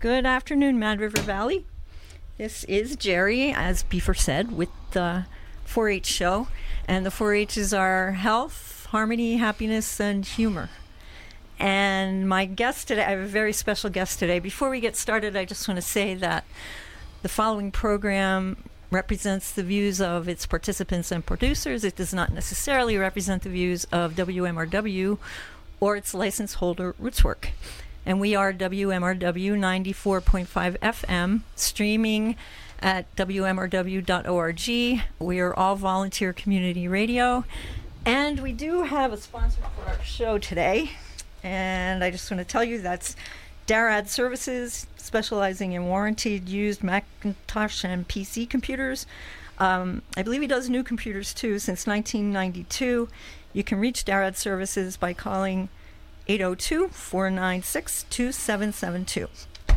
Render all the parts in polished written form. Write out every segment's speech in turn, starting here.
Good afternoon, Mad River Valley. This is Jerry, as Beaver said, with the 4-H show. And the 4-H's are health, harmony, happiness, and humor. And my guest today, I have a very special guest today. Before we get started, I just want to say that the following program represents the views of its participants and producers. It does not necessarily represent the views of WMRW or its license holder, Rootswork. And we are WMRW 94.5 FM, streaming at WMRW.org. We are all volunteer community radio. And we do have a sponsor for our show today. And I just want to tell you that's Darad Services, specializing in warranted used Macintosh and PC computers. I believe he does new computers too since 1992. You can reach Darad Services by calling 802-496-2772.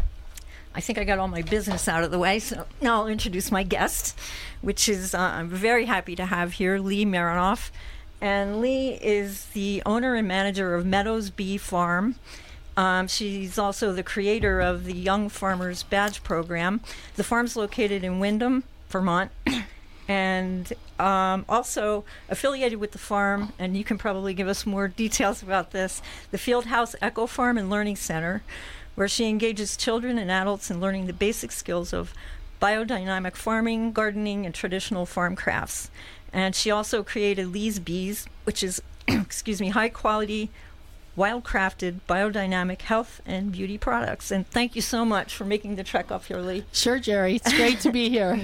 I think I got all my business out of the way, so now I'll introduce my guest, which is I'm very happy to have here Lee Marinoff. And Lee is the owner and manager of Meadows Bee Farm. She's also the creator of the Young Farmers Badge Program. The farm's located in Windham, Vermont, and also affiliated with the farm, and you can probably give us more details about this, the Fieldhouse Eco Farm and Learning Center, where she engages children and adults in learning the basic skills of biodynamic farming, gardening, and traditional farm crafts. And she also created Lee's Bees, which is, high-quality, wild-crafted, biodynamic health and beauty products. And thank you so much for making the trek up here, Lee. Sure, Jerry. It's great to be here.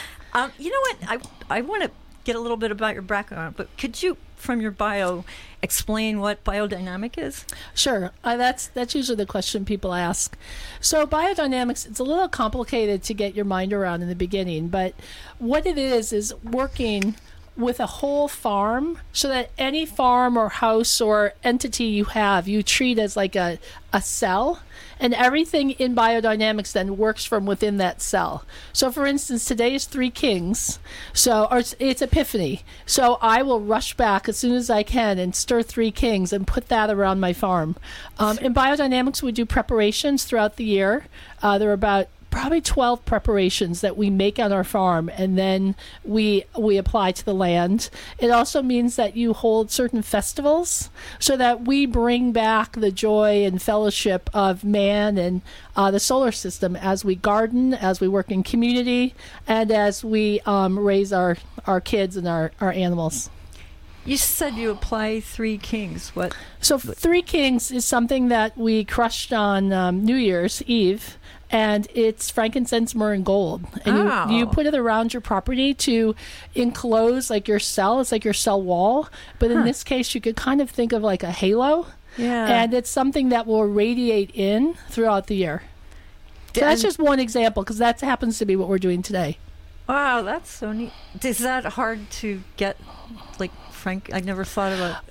You know what? I want to get a little bit about your background, but could you, from your bio, explain what biodynamic is? Sure. That's usually the question people ask. So biodynamics, it's a little complicated to get your mind around in the beginning, but what it is working with a whole farm, so that any farm or house or entity you have, you treat as like a cell, and everything in biodynamics then works from within that cell. So for instance, today is Three Kings, or it's Epiphany. So I will rush back as soon as I can and stir Three Kings and put that around my farm. In biodynamics, we do preparations throughout the year. There are about probably 12 preparations that we make on our farm, and then we apply to the land. It also means that you hold certain festivals so that we bring back the joy and fellowship of man and the solar system as we garden, as we work in community, and as we raise our kids and our animals. You said you apply Three Kings. What? So Three Kings is something that we crushed on New Year's Eve, and it's frankincense, myrrh, and gold. And you put it around your property to enclose like your cell. It's like your cell wall. But in this case, you could kind of think of like a halo. Yeah. And it's something that will radiate in throughout the year. So that's just one example, because that happens to be what we're doing today. Wow, that's so neat. Is that hard to get, like, Frank? I never thought about.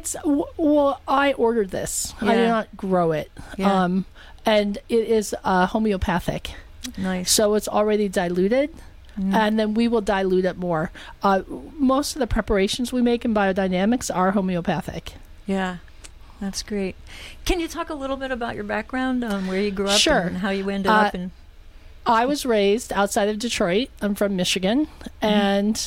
Well, I ordered this. Yeah. I did not grow it. Yeah. And it is homeopathic. Nice. So it's already diluted, and then we will dilute it more. Most of the preparations we make in biodynamics are homeopathic. Yeah, that's great. Can you talk a little bit about your background, where you grew up, Sure. and how you ended up in? I was raised outside of Detroit. I'm from Michigan, and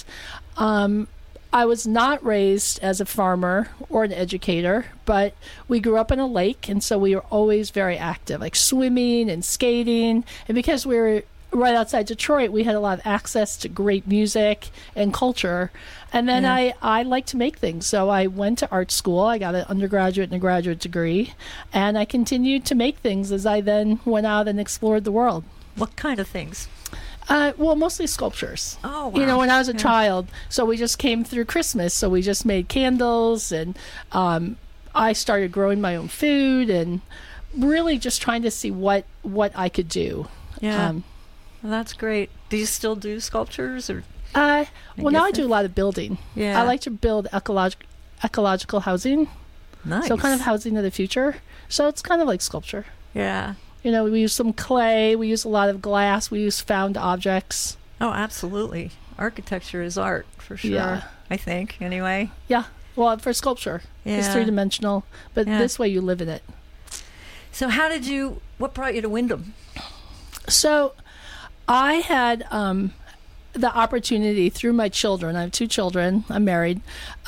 I was not raised as a farmer or an educator, but we grew up in a lake, and so we were always very active, like swimming and skating. And because we were right outside Detroit, we had a lot of access to great music and culture. And then I like to make things. So I went to art school. I got an undergraduate and a graduate degree, and I continued to make things as I then went out and explored the world. What kind of things? Well, mostly sculptures. Oh, wow. You know, when I was a child, so we just came through Christmas, so we just made candles, and I started growing my own food, and really just trying to see what I could do. Yeah, well, that's great. Do you still do sculptures, or? Well, now I do a lot of building. Yeah, I like to build ecological housing. Nice. So kind of housing of the future. So it's kind of like sculpture. Yeah. You know, we use some clay, we use a lot of glass, we use found objects. Oh, absolutely. Architecture is art, for sure. Yeah. I think, anyway. Yeah. Well, for sculpture, it's three-dimensional, but this way you live in it. So what brought you to Windham? So I had the opportunity through my children. I have 2 children. I'm married.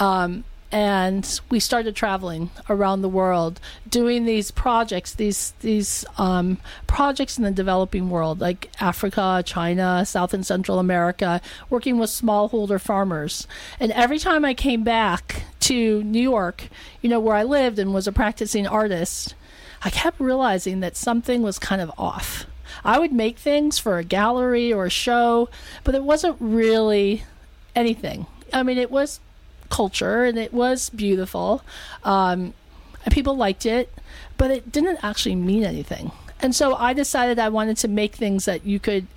And we started traveling around the world, doing these projects, these projects in the developing world, like Africa, China, South and Central America, working with smallholder farmers. And every time I came back to New York, where I lived and was a practicing artist, I kept realizing that something was kind of off. I would make things for a gallery or a show, but it wasn't really anything. I mean, it was culture and it was beautiful, and people liked it, but it didn't actually mean anything. And so I decided I wanted to make things that you could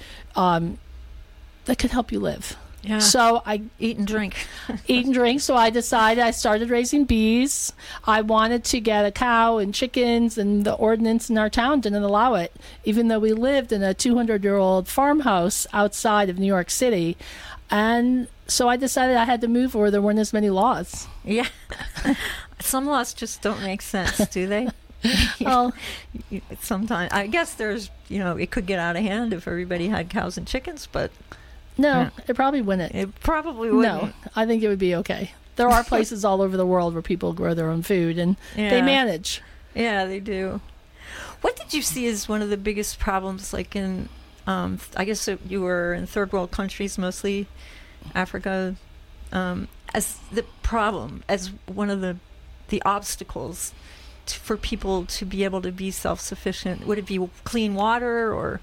that could help you live. Yeah. So I eat and drink. So I decided I started raising bees. I wanted to get a cow and chickens, and the ordinance in our town didn't allow it, even though we lived in a 200-year-old farmhouse outside of New York City. And so I decided I had to move where there weren't as many laws. Yeah. Some laws just don't make sense, do they? Well, sometimes I guess there's, it could get out of hand if everybody had cows and chickens, but no, it probably wouldn't. It probably wouldn't. No, I think it would be okay. There are places all over the world where people grow their own food, and they manage. Yeah, they do. What did you see as one of the biggest problems, like in, I guess you were in third world countries, mostly Africa, as the problem, as one of the obstacles for people to be able to be self-sufficient? Would it be clean water or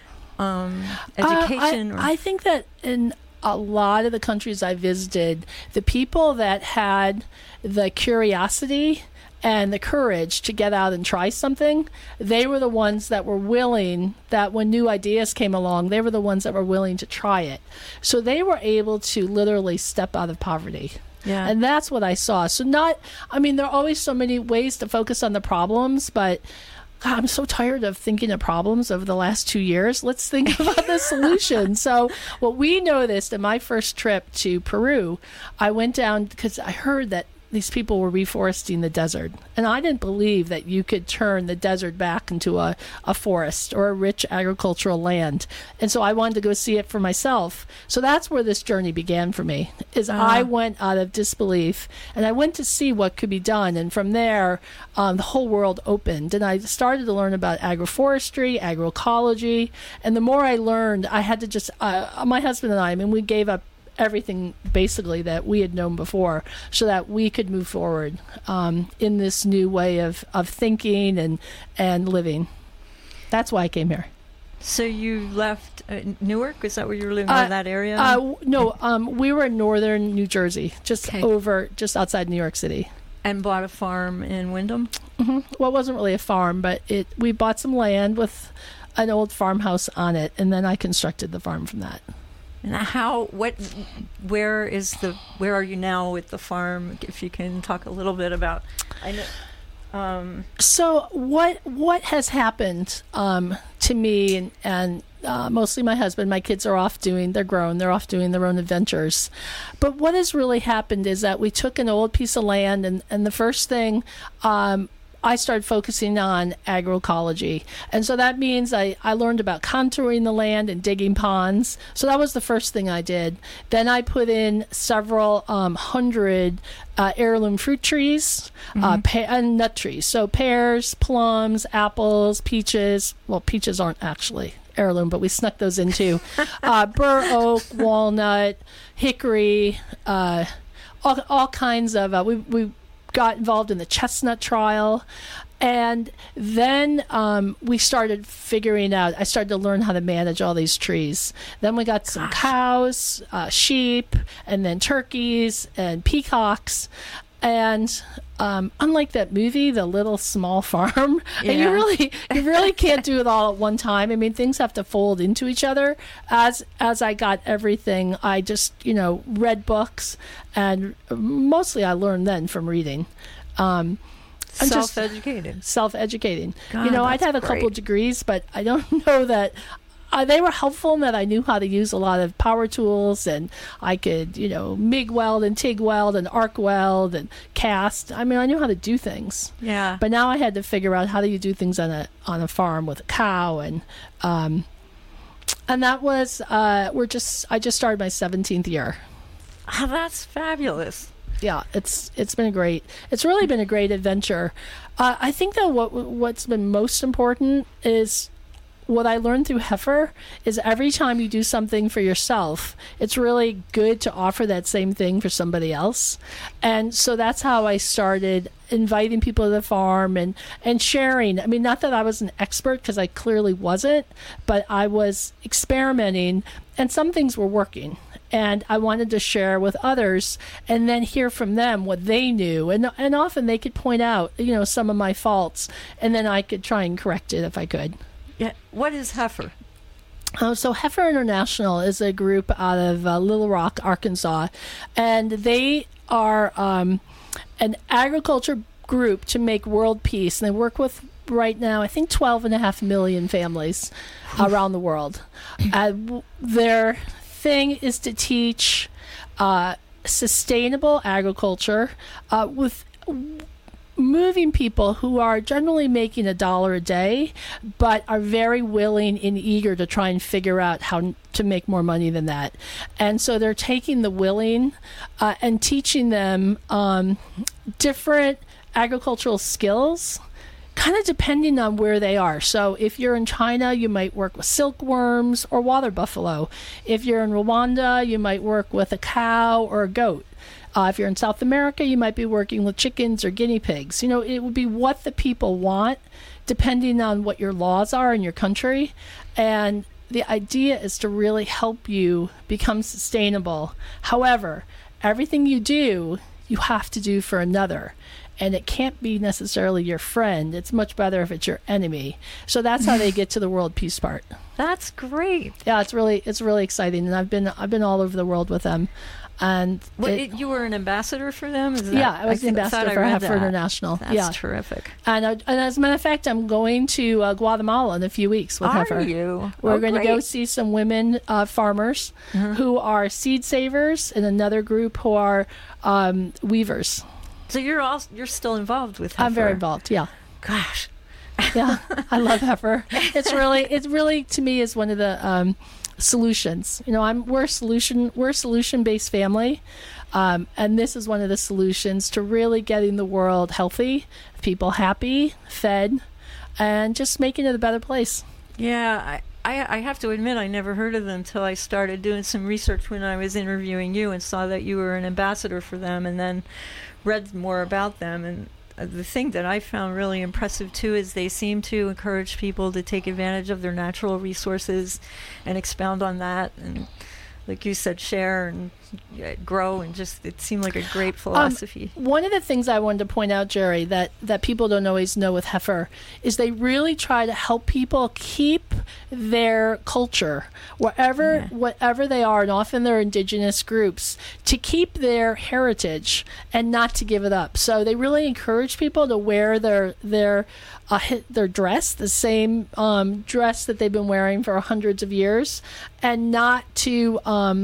education? I think that in a lot of the countries I visited, the people that had the curiosity and the courage to get out and try something, they were the ones that were willing, that when new ideas came along, they were the ones that were willing to try it. So they were able to literally step out of poverty. Yeah. And that's what I saw. So there are always so many ways to focus on the problems, but God, I'm so tired of thinking of problems over the last 2 years. Let's think about the solution. So what we noticed in my first trip to Peru, I went down because I heard that these people were reforesting the desert. And I didn't believe that you could turn the desert back into a forest or a rich agricultural land. And so I wanted to go see it for myself. So that's where this journey began for me, is I went out of disbelief and I went to see what could be done. And from there, the whole world opened. And I started to learn about agroforestry, agroecology. And the more I learned, I had to just, my husband and I we gave up everything basically that we had known before so that we could move forward in this new way of thinking and living. That's why I came here. So you left Newark? Is that where you were living, in that area? No, we were in northern New Jersey, just outside New York City. And bought a farm in Wyndham? Mm-hmm. Well, it wasn't really a farm, but we bought some land with an old farmhouse on it, and then I constructed the farm from that. And where are you now with the farm? If you can talk a little bit about, So what has happened to me and mostly my husband, my kids are they're grown, they're off doing their own adventures. But what has really happened is that we took an old piece of land and the first thing, I started focusing on agroecology. And so that means I learned about contouring the land and digging ponds. So that was the first thing I did. Then I put in several hundred heirloom fruit trees and nut trees. So pears, plums, apples, peaches. Well, peaches aren't actually heirloom, but we snuck those in too. Bur oak, walnut, hickory, all kinds of, we got involved in the chestnut trial. And then we started figuring out, I started to learn how to manage all these trees. Then we got some cows, sheep, and then turkeys and peacocks. And unlike that movie, The Little Small Farm, and you really can't do it all at one time. I mean, things have to fold into each other. As I got everything, I just, read books, and mostly I learned then from reading. Self-educating. I'd had a couple of degrees, but I don't know that they were helpful in that I knew how to use a lot of power tools, and I could, MIG weld and TIG weld and arc weld and cast. I mean, I knew how to do things. Yeah. But now I had to figure out how do you do things on a farm with a cow and And that was I just started my 17th year. Oh, that's fabulous. Yeah, it's really been a great adventure. I think that what's been most important is what I learned through Heifer is every time you do something for yourself, it's really good to offer that same thing for somebody else. And so that's how I started inviting people to the farm and sharing. I mean, not that I was an expert, because I clearly wasn't, but I was experimenting and some things were working. And I wanted to share with others and then hear from them what they knew. And often they could point out, some of my faults, and then I could try and correct it if I could. Yeah. What is Heifer? So Heifer International is a group out of Little Rock, Arkansas, and they are an agriculture group to make world peace. And they work with, right now, I think 12.5 million families around the world. Their thing is to teach sustainable agriculture with moving people who are generally making $1 a day, but are very willing and eager to try and figure out how to make more money than that. And so they're taking the willing and teaching them different agricultural skills, kind of depending on where they are. So if you're in China, you might work with silkworms or water buffalo. If you're in Rwanda, you might work with a cow or a goat. If you're in South America, you might be working with chickens or guinea pigs. It would be what the people want, depending on what your laws are in your country. And the idea is to really help you become sustainable. However, everything you do, you have to do for another. And it can't be necessarily your friend. It's much better if it's your enemy. So that's how they get to the world peace part. That's great. Yeah, it's really exciting. And I've been all over the world with them. And you were an ambassador for them? I was the ambassador for Heifer International. That's terrific. And as a matter of fact, I'm going to Guatemala in a few weeks with Heifer. Are you? We're going to go see some women farmers who are seed savers, and another group who are weavers. So you're still involved with Heifer? I'm very involved. Yeah. Gosh. Yeah, I love Heifer. It's really to me is one of the solutions. We're a solution-based family, and this is one of the solutions to really getting the world healthy, people happy, fed, and just making it a better place. Yeah, I have to admit I never heard of them until I started doing some research when I was interviewing you and saw that you were an ambassador for them, and then read more about them. And the thing that I found really impressive too is they seem to encourage people to take advantage of their natural resources and expound on that, and like you said, share and grow, and just it seemed like a great philosophy. One of the things I wanted to point out, Jerry, that people don't always know with Heifer is they really try to help people keep their culture whatever they are, and often they're indigenous groups, to keep their heritage and not to give it up. So they really encourage people to wear their dress, the same dress that they've been wearing for hundreds of years, and not to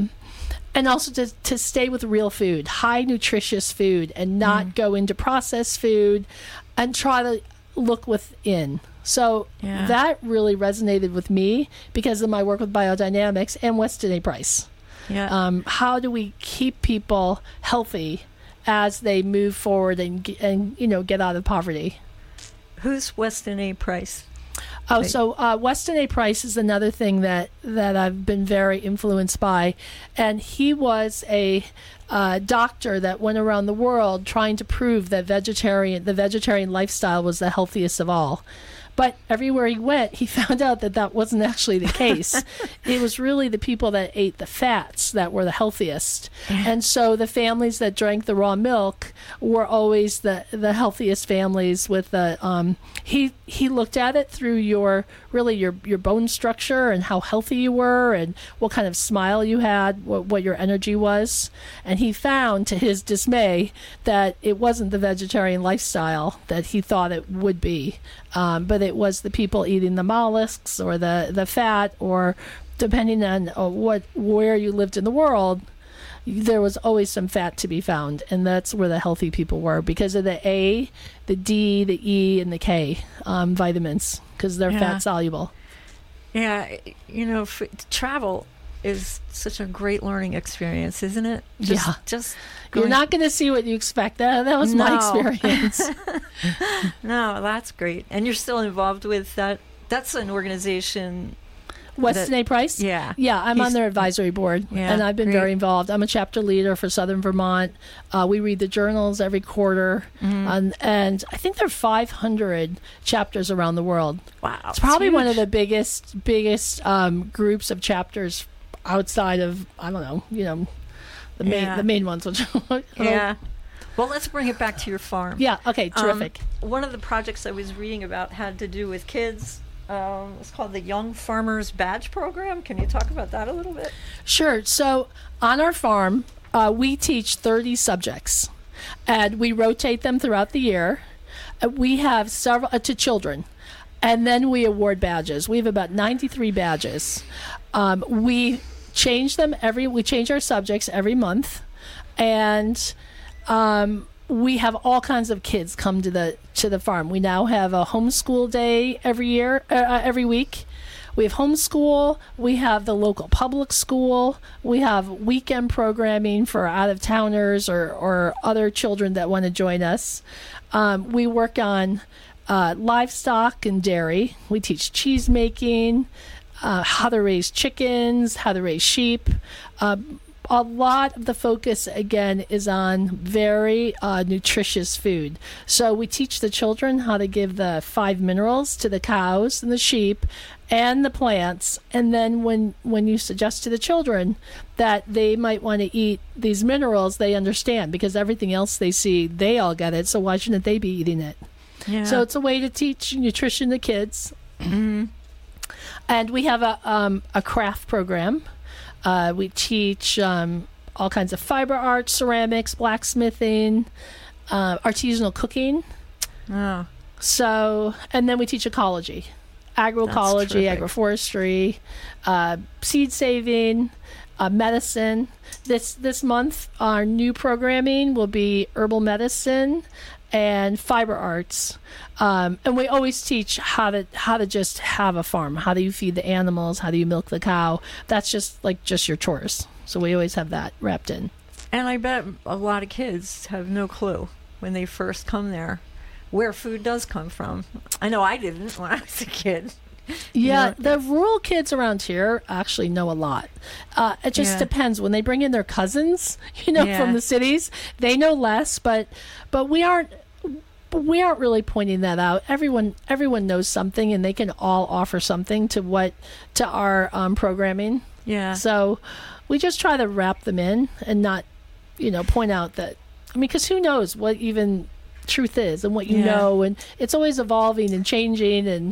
and also to stay with real food, high nutritious food, and not go into processed food, and try to look within. So that really resonated with me because of my work with biodynamics and Weston A. Price. Yeah. How do we keep people healthy as they move forward and get out of poverty? Who's Weston A. Price? Oh, so Weston A. Price is another thing that I've been very influenced by. And he was a doctor that went around the world trying to prove that the vegetarian lifestyle was the healthiest of all. But everywhere he went, he found out that wasn't actually the case. It was really the people that ate the fats that were the healthiest. And so the families that drank the raw milk were always the healthiest families with the he looked at it through your bone structure and how healthy you were and what kind of smile you had, what your energy was. And he found, to his dismay, that it wasn't the vegetarian lifestyle that he thought it would be. But it was the people eating the mollusks or the fat, or depending on where you lived in the world, there was always some fat to be found, and that's where the healthy people were because of the A, the D, the E, and the K vitamins, because they're fat soluble. Yeah, travel is such a great learning experience, isn't it? Yeah. Just You're not going to see what you expect. That was my experience. No, that's great. And you're still involved with that. That's an organization. Weston A. Price? Yeah. Yeah, I'm on their advisory board, and I've been very involved. I'm a chapter leader for Southern Vermont. We read the journals every quarter, and I think there are 500 chapters around the world. Wow. It's probably one of the biggest groups of chapters outside of, I don't know, the main ones. Which, yeah. Well, let's bring it back to your farm. Yeah, okay, terrific. One of the projects I was reading about had to do with kids. It's called the Young Farmers Badge Program. Can you talk about that a little bit? Sure. So on our farm, we teach 30 subjects, and we rotate them throughout the year. We have several to children, and then we award badges. We have about 93 badges. We change them we change our subjects every month, and we have all kinds of kids come to the farm. We now have a homeschool day every week. We have homeschool. We have the local public school. We have weekend programming for out-of-towners or other children that want to join us. We work on livestock and dairy. We teach cheese making, how to raise chickens, how to raise sheep. A lot of the focus, again, is on very nutritious food. So we teach the children how to give the 5 minerals to the cows and the sheep and the plants. And then when you suggest to the children that they might want to eat these minerals, they understand, because everything else they see, they all get it. So why shouldn't they be eating it? Yeah. So it's a way to teach nutrition to kids. Mm-hmm. And we have a craft program. We teach all kinds of fiber arts, ceramics, blacksmithing, artisanal cooking. Oh. So, and then we teach ecology, agroecology, agroforestry, seed saving, medicine. This month, our new programming will be herbal medicine and fiber arts. And we always teach how to just have a farm. How do you feed the animals? How do you milk the cow? That's just your chores. So we always have that wrapped in. And I bet a lot of kids have no clue when they first come there where food does come from. I know I didn't when I was a kid. Yeah, the rural kids around here actually know a lot. It just depends. When they bring in their cousins, from the cities, they know less. But we aren't really pointing that out. Everyone knows something, and they can all offer something to our programming. Yeah. So we just try to wrap them in and not, point out that. Because who knows what even truth is and what you know, and it's always evolving and changing, and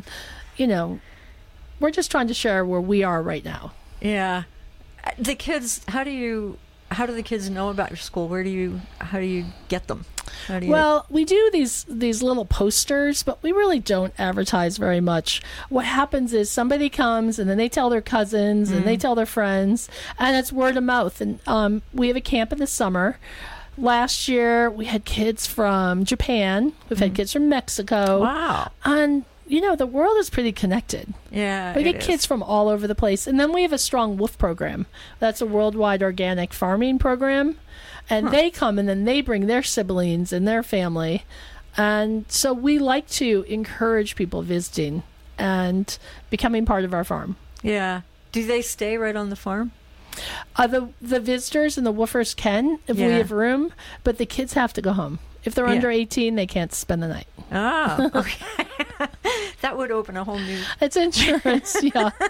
we're just trying to share where we are right now. Yeah. The kids, how do the kids know about your school? How do you get them? Well, we do these little posters, but we really don't advertise very much. What happens is somebody comes, and then they tell their cousins, and they tell their friends, and it's word of mouth. And we have a camp in the summer. Last year, we had kids from Japan. We've had kids from Mexico. Wow. And the world is pretty connected. Yeah, we get kids from all over the place. And then we have a strong WOOF program. That's a worldwide organic farming program. And they come, and then they bring their siblings and their family. And so we like to encourage people visiting and becoming part of our farm. Yeah. Do they stay right on the farm? The visitors and the woofers can, if we have room, but the kids have to go home. If they're under 18, they can't spend the night. Oh, okay. That would open a whole new... It's insurance,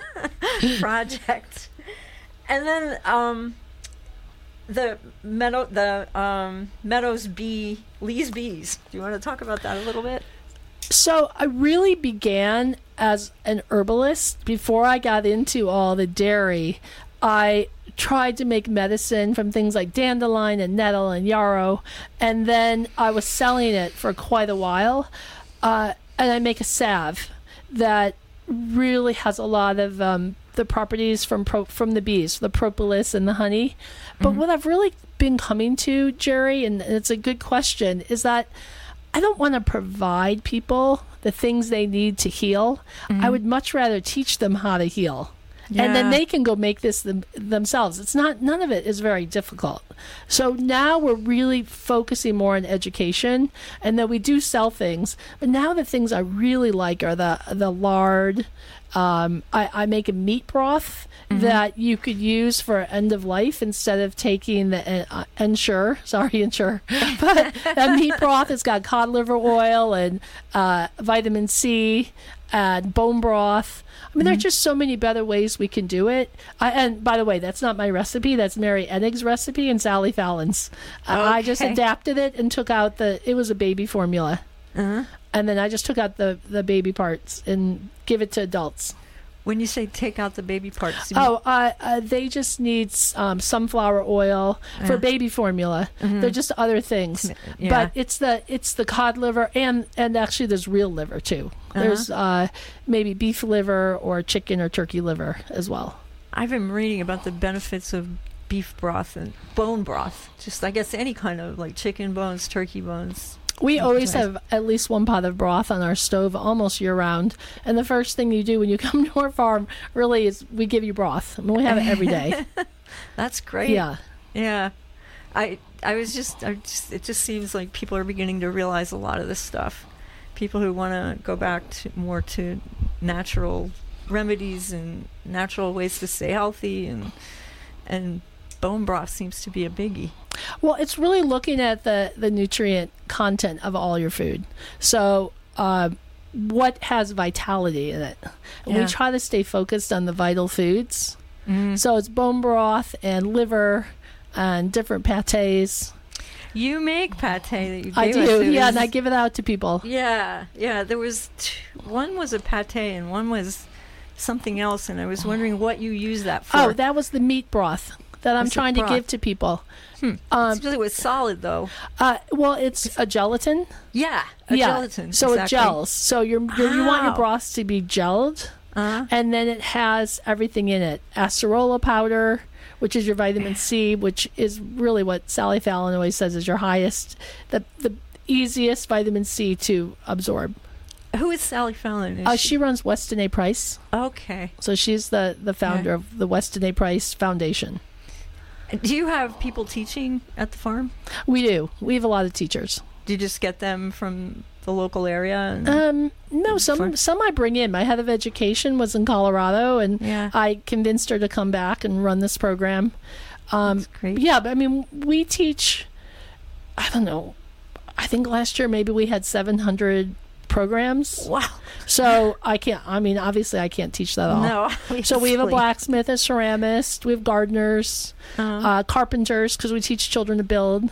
project. And then the Meadows Bee, Lee's Bees. Do you want to talk about that a little bit? So I really began as an herbalist. Before I got into all the dairy, I tried to make medicine from things like dandelion and nettle and yarrow, and then I was selling it for quite a while. And I make a salve that really has a lot of the properties from the bees, the propolis and the honey. But what I've really been coming to, Jerry, and it's a good question, is that I don't want to provide people the things they need to heal, I would much rather teach them how to heal. Yeah. And then they can go make this themselves. None of it is very difficult. So now we're really focusing more on education, and then we do sell things. But now the things I really like are the lard. I make a meat broth that you could use for end of life instead of taking the Ensure. But that meat broth has got cod liver oil and vitamin C and bone broth. I mean, there's just so many better ways we can do it. And by the way, that's not my recipe. That's Mary Enig's recipe and Sally Fallon's. I just adapted it and took out it was a baby formula. And then I just took out the baby parts and give it to adults. When you say take out the baby parts, they just need sunflower oil for baby formula. They're just other things, but it's the cod liver and actually there's real liver too. There's maybe beef liver or chicken or turkey liver as well. I've been reading about the benefits of beef broth and bone broth. Just I guess any kind of like chicken bones, turkey bones. We always have at least one pot of broth on our stove almost year round. And the first thing you do when you come to our farm really is we give you broth. I mean, we have it every day. That's great. Yeah. Yeah. I it just seems like people are beginning to realize a lot of this stuff. People who want to go back more to natural remedies and natural ways to stay healthy, and bone broth seems to be a biggie. Well, it's really looking at the nutrient content of all your food. So what has vitality in it? And we try to stay focused on the vital foods. So it's bone broth and liver and different pâtés. You make pâté that you gave I us. do, yeah, and I give it out to people. Yeah. There was one was a pâté and one was something else, and I was wondering what you use that for. Oh, that was the meat broth that I'm trying to give to people. It was solid though. Well, it's a gelatin. Yeah, gelatin. So exactly. it gels. So you want your broths to be gelled, and then it has everything in it: acerola powder, which is your vitamin C, which is really what Sally Fallon always says is your highest, the easiest vitamin C to absorb. Who is Sally Fallon? She runs Weston A. Price. Okay. So she's the founder of the Weston A. Price Foundation. Do you have people teaching at the farm? We do. We have a lot of teachers. Do you just get them from the local area? No, some I bring in. My head of education was in Colorado, and I convinced her to come back and run this program. That's great. Yeah, but I mean, we teach, I don't know, I think last year maybe we had 700 programs. Wow. So obviously I can't teach that all. No. Obviously. So we have a blacksmith, a ceramist, we have gardeners, carpenters, because we teach children to build,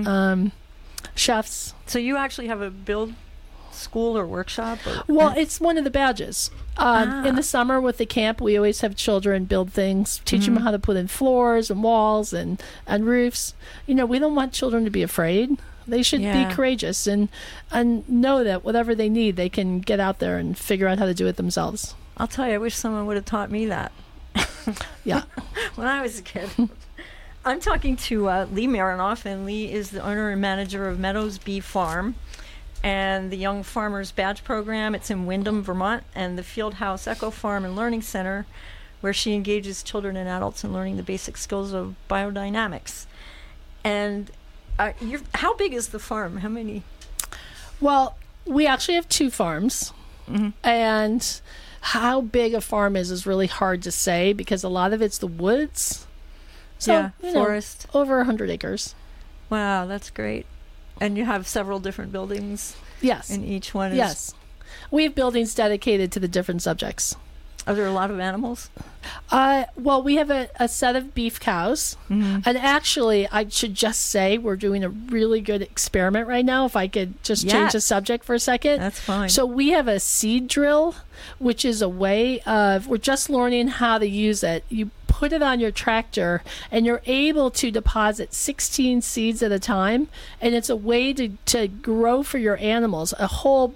chefs. So you actually have a build school or workshop? Well, it's one of the badges. In the summer with the camp, we always have children build things, teach them how to put in floors and walls and roofs. We don't want children to be afraid. They should be courageous and know that whatever they need, they can get out there and figure out how to do it themselves. I'll tell you, I wish someone would have taught me that. Yeah. When I was a kid. I'm talking to Lee Marinoff, and Lee is the owner and manager of Meadows Bee Farm and the Young Farmers Badge Program. It's in Windham, Vermont, and the Fieldhouse Eco Farm and Learning Center, where she engages children and adults in learning the basic skills of biodynamics. And how big is the farm? How many? Well, we actually have 2 farms, and how big a farm is really hard to say because a lot of it's the woods. So, forest. Over 100 acres. Wow, that's great. And you have several different buildings? Yes. And each one is... Yes. We have buildings dedicated to the different subjects. Are there a lot of animals? Well, we have a set of beef cows. And actually, I should just say we're doing a really good experiment right now, if I could just change the subject for a second. That's fine. So we have a seed drill, which is a way of... We're just learning how to use it. You put it on your tractor, and you're able to deposit 16 seeds at a time. And it's a way to grow for your animals a whole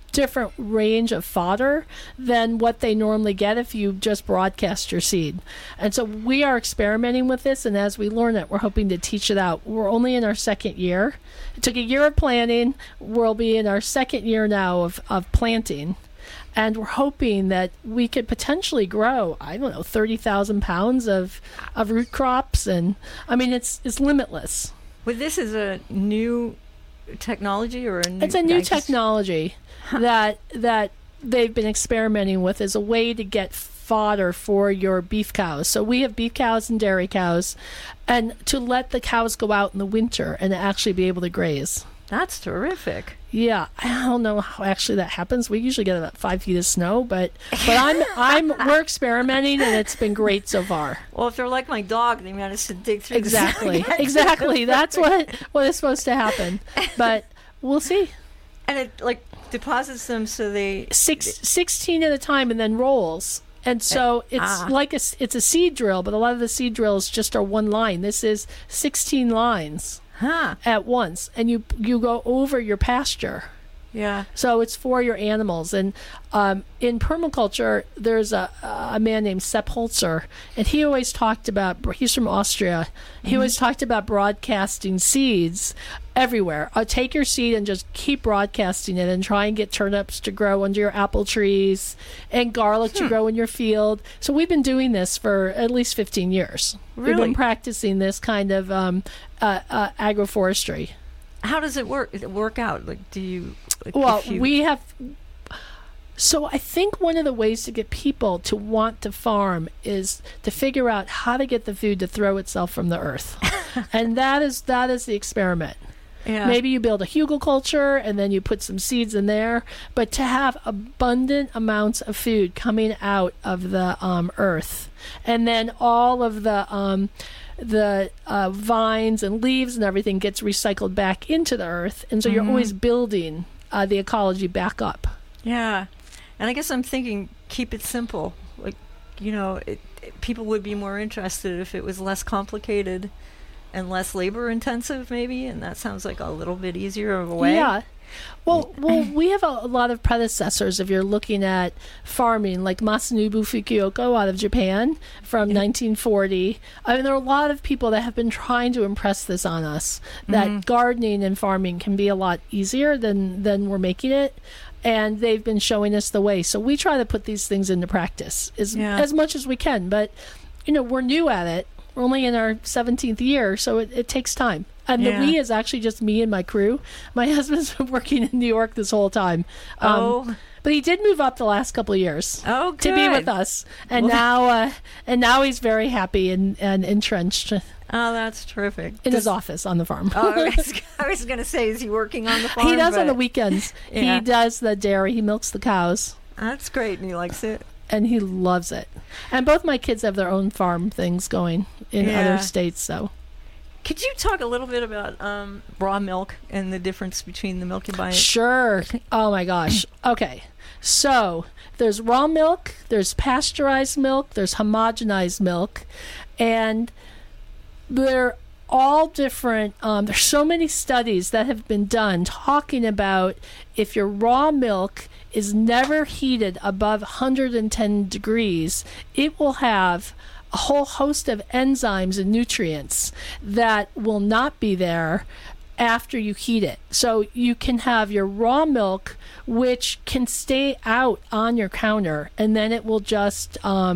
different range of fodder than what they normally get if you just broadcast your seed. And so we are experimenting with this, and as we learn it, we're hoping to teach it out. We're only in our second year. It took a year of planning. We'll be in our second year now of planting. And we're hoping that we could potentially grow, 30,000 pounds of root crops. And I mean, it's limitless. Well, this is a new technology or a new... It's a new technology that they've been experimenting with as a way to get fodder for your beef cows. So we have beef cows and dairy cows, and to let the cows go out in the winter and actually be able to graze. That's terrific. Yeah, I don't know how actually that happens. We usually get about 5 feet of snow, but we're experimenting, and it's been great so far. Well, if they're like my dog, they managed to dig through exactly. the Exactly. That's what is supposed to happen. But we'll see. And it like deposits them so they 16 at a time and then rolls. And so it's it's a seed drill, but a lot of the seed drills just are one line. This is 16 lines. At once, and you go over your pasture. Yeah. So it's for your animals. And in permaculture, there's a man named Sepp Holzer, and he always talked about, he's from Austria, he always talked about broadcasting seeds everywhere. Take your seed and just keep broadcasting it and try and get turnips to grow under your apple trees and garlic to grow in your field. So we've been doing this for at least 15 years. Really? We've been practicing this kind of agroforestry. How does it work? Does it work out? Like, do you... Like well, we have... So I think one of the ways to get people to want to farm is to figure out how to get the food to throw itself from the earth. And that is the experiment. Yeah. Maybe you build a hugelkultur and then you put some seeds in there, but to have abundant amounts of food coming out of the earth, and then all of the vines and leaves and everything gets recycled back into the earth, and so you're always building the ecology back up. Yeah, and I guess I'm thinking keep it simple. Like, people would be more interested if it was less complicated and less labor intensive, maybe, and that sounds like a little bit easier of a way. Yeah. Well, we have a lot of predecessors if you're looking at farming, like Masanobu Fukuoka out of Japan from 1940. I mean, there are a lot of people that have been trying to impress this on us, that gardening and farming can be a lot easier than we're making it. And they've been showing us the way. So we try to put these things into practice as much as we can. But, we're new at it. We're only in our 17th year, so it takes time. And the we is actually just me and my crew. My husband's been working in New York this whole time. But he did move up the last couple of years to be with us. And now he's very happy and entrenched. Oh, that's terrific. In his office on the farm. I was going to say, is he working on the farm? He does on the weekends. Yeah. He does the dairy. He milks the cows. That's great, and he likes it. And he loves it. And both my kids have their own farm things going in other states, so... Could you talk a little bit about raw milk and the difference between the milk you buy? Sure. Oh, my gosh. Okay. So there's raw milk, there's pasteurized milk, there's homogenized milk, and they're all different. There's so many studies that have been done talking about if your raw milk is never heated above 110 degrees, it will have a whole host of enzymes and nutrients that will not be there after you heat it. So you can have your raw milk, which can stay out on your counter, and then it will just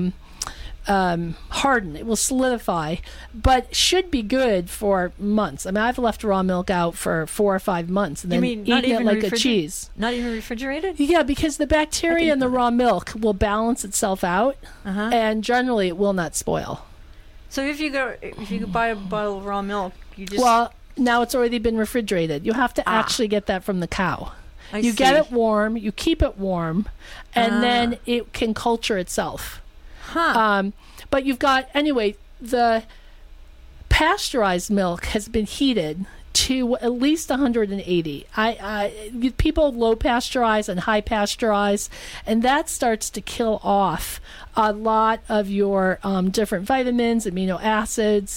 harden. It will solidify, but should be good for months. I mean, I've left raw milk out for 4 or 5 months and then eaten it like a cheese. Not even refrigerated? Yeah, because the bacteria in the raw milk will balance itself out, and generally it will not spoil. So if you buy a bottle of raw milk, you just... Well, now it's already been refrigerated. You have to actually get that from the cow. You get it warm, you keep it warm, and then it can culture itself. But you've got, anyway, the pasteurized milk has been heated to at least 180. People low pasteurize and high pasteurize, and that starts to kill off a lot of your different vitamins, amino acids,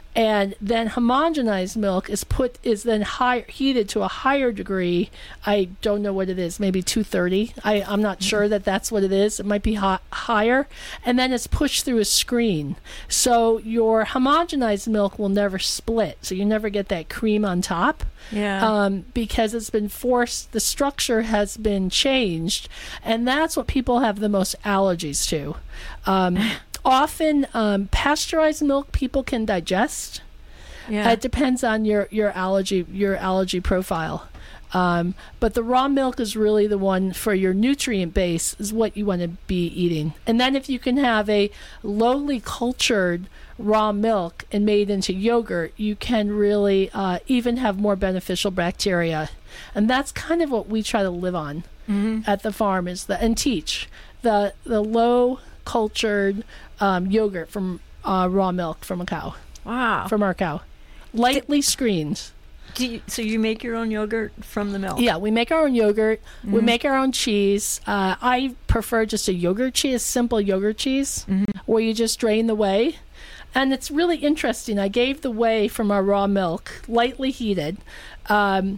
And then homogenized milk is then heated to a higher degree. I don't know what it is, maybe 230. I'm not sure that that's what it is. It might be higher. And then it's pushed through a screen. So your homogenized milk will never split. So you never get that cream on top. Yeah. Because it's been forced, the structure has been changed. And that's what people have the most allergies to. Often, pasteurized milk people can digest. Yeah. It depends on your allergy profile. But the raw milk is really the one for your nutrient base is what you want to be eating. And then if you can have a lowly cultured raw milk and made into yogurt, you can really even have more beneficial bacteria. And that's kind of what we try to live on at the farm and teach the low cultured yogurt from raw milk from a cow. Wow. From our cow. Lightly screened. So you make your own yogurt from the milk? Yeah, we make our own yogurt. We make our own cheese. I prefer just a yogurt cheese, simple yogurt cheese, where you just drain the whey. And it's really interesting. I gave the whey from our raw milk, lightly heated. I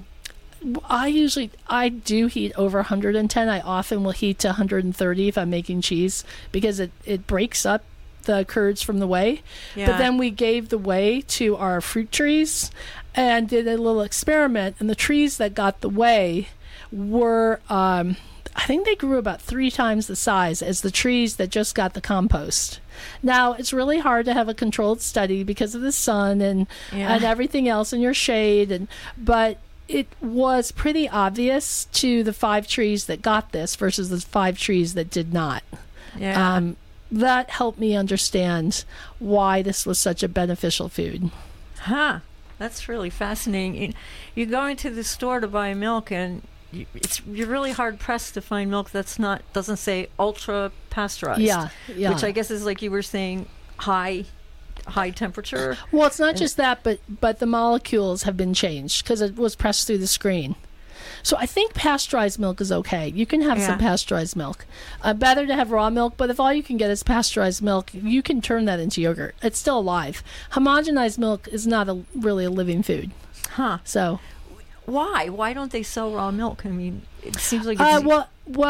do heat over 110. I often will heat to 130 if I'm making cheese because it breaks up the curds from the whey. Yeah. But then we gave the whey to our fruit trees and did a little experiment. And the trees that got the whey were, I think they grew about 3 times the size as the trees that just got the compost. Now, it's really hard to have a controlled study because of the sun and everything else in your shade. But it was pretty obvious to the 5 trees that got this versus the 5 trees that did not. Yeah. That helped me understand why this was such a beneficial food. Huh. That's really fascinating. You go into the store to buy milk, and you're really hard pressed to find milk doesn't say ultra pasteurized. Yeah. Which I guess is like you were saying, high temperature. Well, it's not just that, but the molecules have been changed because it was pressed through the screen. So I think pasteurized milk is okay. You can have some pasteurized milk. Better to have raw milk, but if all you can get is pasteurized milk, you can turn that into yogurt. It's still alive. Homogenized milk is not really a living food. Huh. So why? Why don't they sell raw milk? I mean, it seems like it's...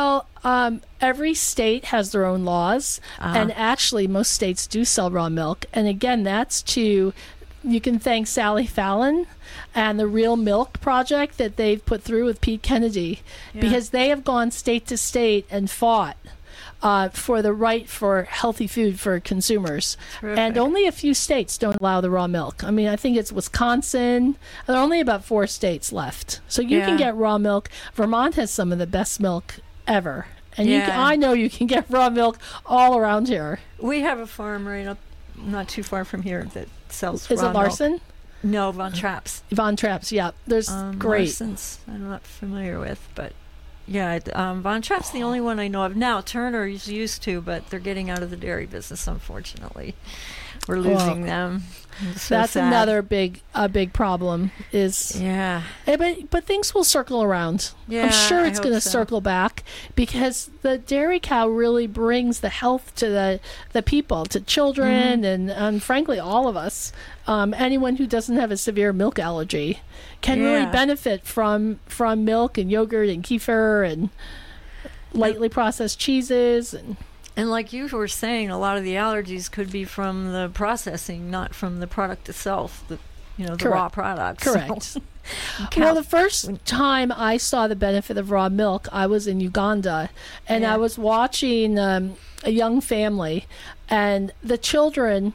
every state has their own laws, and actually most states do sell raw milk. And again, you can thank Sally Fallon and the Real Milk Project that they've put through with Pete Kennedy, because they have gone state to state and fought for the right for healthy food for consumers. Terrific. And only a few states don't allow the raw milk. I mean, I think it's Wisconsin. There are only about 4 states left. So you can get raw milk. Vermont has some of the best milk ever. And I know you can get raw milk all around here. We have a farm right up not too far from here that sells Is raw it Larson? Milk. No, Von Trapp's. Von Trapp's, yeah. There's great. Larson's I'm not familiar with, but Von Trapp's the only one I know of now. Turner's used to, but they're getting out of the dairy business, unfortunately. We're losing them. So that's sad. another big problem is but things will circle around. I'm sure it's going to circle back because the dairy cow really brings the health to the people, to children, and frankly all of us. Anyone who doesn't have a severe milk allergy can really benefit from milk and yogurt and kefir and lightly processed cheeses And like you were saying, a lot of the allergies could be from the processing, not from the product itself, the raw products. Correct. So, well, the first time I saw the benefit of raw milk, I was in Uganda, and I was watching a young family, and the children,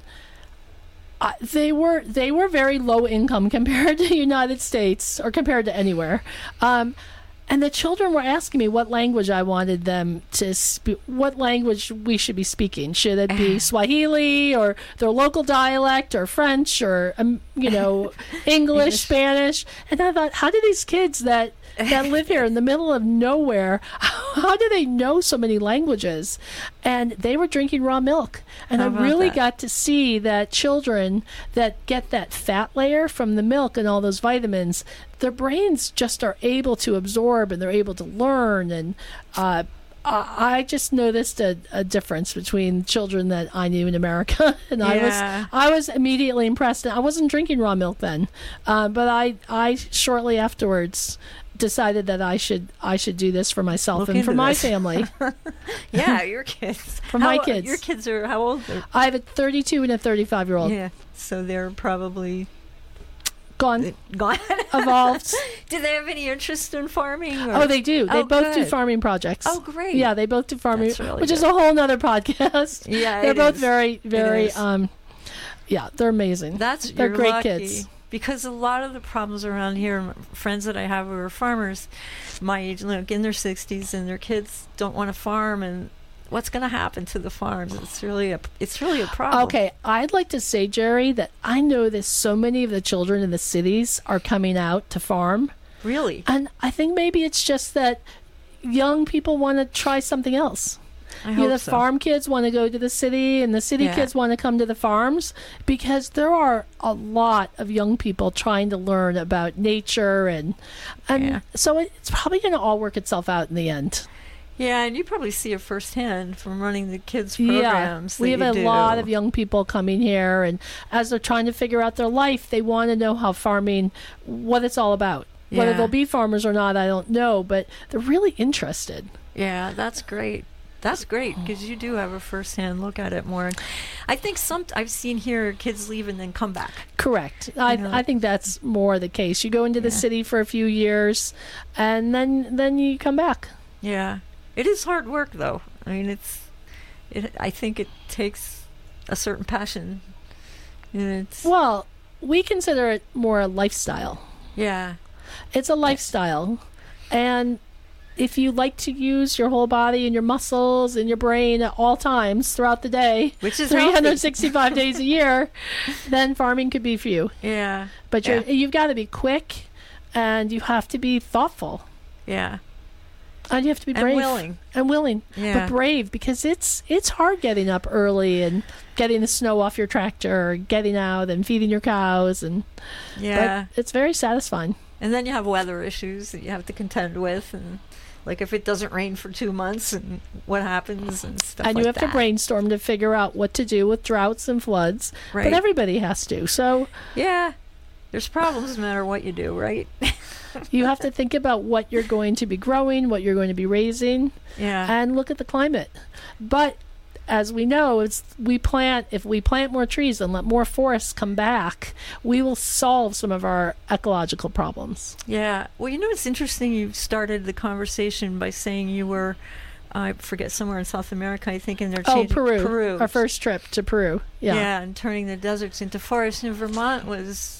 they were very low income compared to the United States or compared to anywhere. And the children were asking me what language I wanted them to speak, what language we should be speaking. Should it be Swahili or their local dialect or French or, English, Spanish? And I thought, how do these kids that live here in the middle of nowhere, how do they know so many languages? And they were drinking raw milk. And I really got to see that children that get that fat layer from the milk and all those vitamins, their brains just are able to absorb and they're able to learn. And I just noticed a difference between children that I knew in America, and Yeah. I was immediately impressed. I wasn't drinking raw milk then, but I shortly afterwards decided that I should do this for myself Look and for into my this. family. Yeah, your kids. For my kids. Your kids are how old? They're- I have a 32 and a 35-year-old. Yeah, so they're probably Gone, gone. evolved. Do they have any interest in farming? Or? Oh, they do. They Oh, both do good. farming projects. Oh, great. Yeah, they both do farming, That's really which is good. a whole nother podcast. Yeah, They're it both is. very, very, is. yeah, they're amazing. They're great lucky. kids. Because a lot of the problems around here, friends that I have who are farmers, my age, like in their 60s, and their kids don't want to farm, and what's going to happen to the farms? It's really a problem. Okay, I'd like to say, Jerry, that I know that so many of the children in the cities are coming out to farm. Really? And I think maybe it's just that young people want to try something else. I You know, hope the so. farm kids want to go to the city, and the city Yeah. kids want to come to the farms, because there are a lot of young people trying to learn about nature, and Yeah. so it's probably going to all work itself out in the end. Yeah, and you probably see it firsthand from running the kids' Yeah, programs. we that have you a do. lot of young people coming here, and as they're trying to figure out their life, they want to know how farming, what it's all about. Whether Yeah. they'll be farmers or not, I don't know, but they're really interested. Yeah, that's great. That's great because you do have a first-hand look at it more. I think I've seen here kids leave and then come back. Correct. know. I think that's more the case. You go into the Yeah. city for a few years, and then you come back. Yeah, it is hard work though. I mean, I think it takes a certain passion. And it's Well, we consider it more a lifestyle. yeah, It's a lifestyle, and if you like to use your whole body and your muscles and your brain at all times throughout the day, which is 365 days a year, then farming could be for you. healthy. Yeah, But you've got to be quick, and you have to be thoughtful, yeah, and you have to be and brave willing. and willing, Yeah. but brave, because it's hard getting up early and getting the snow off your tractor, or getting out and feeding your cows, and Yeah, but it's very satisfying. and then you have weather issues that you have to contend with, and like if it doesn't rain for 2 months, and what happens and stuff. And like you have that. to brainstorm to figure out what to do with droughts and floods. Right. But everybody has to. So Yeah, there's problems no matter what you do, right? you have to think about what you're going to be growing, what you're going to be raising, Yeah, and look at the climate. But as we know, if we plant more trees and let more forests come back, we will solve some of our ecological problems. yeah. Well, you know, it's interesting. You started the conversation by saying you were, I forget, somewhere in South America, I think, and they're Oh, changing Peru. Our first trip to Peru. Yeah. and turning the deserts into forests. And Vermont was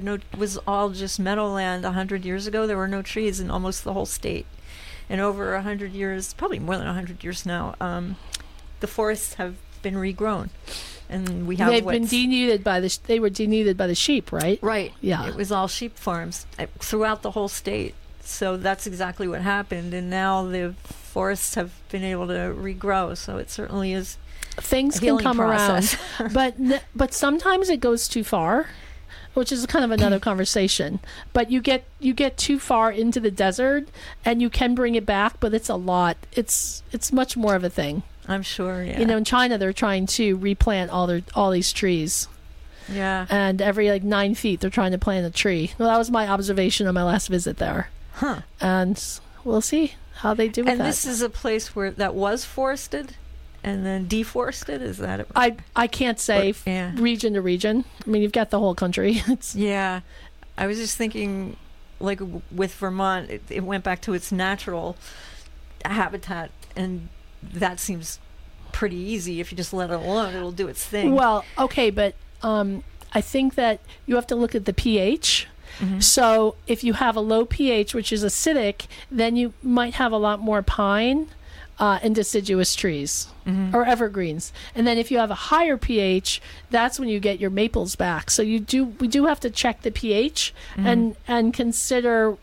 all just meadowland 100 years ago. There were no trees in almost the whole state, and over 100 years, probably more than 100 years now, the forests have been regrown, and we have They've been denuded by they were denuded by the sheep, right? right. Yeah. It was all sheep farms throughout the whole state. So that's exactly what happened, and now the forests have been able to regrow. So it certainly is Things a can healing come process. around, but sometimes it goes too far, which is kind of another conversation. But you get too far into the desert, and you can bring it back, but it's a lot. It's much more of a thing. I'm sure. Yeah. You know, in China, they're trying to replant all these trees, Yeah. and every 9 feet they're trying to plant a tree. Well, that was my observation on my last visit there, Huh. and we'll see how they do with And that. this is a place where that was forested and then deforested. Is that it? I can't say Yeah. region to region. I mean, you've got the whole country. It's Yeah. I was just thinking, like with Vermont, it went back to its natural habitat, and that seems pretty easy. If you just let it alone, it'll do its thing. well, okay, but I think that you have to look at the pH. Mm-hmm. So if you have a low pH, which is acidic, then you might have a lot more pine and deciduous trees Mm-hmm. or evergreens. And then if you have a higher pH, that's when you get your maples back. So we do have to check the pH Mm-hmm. and consider,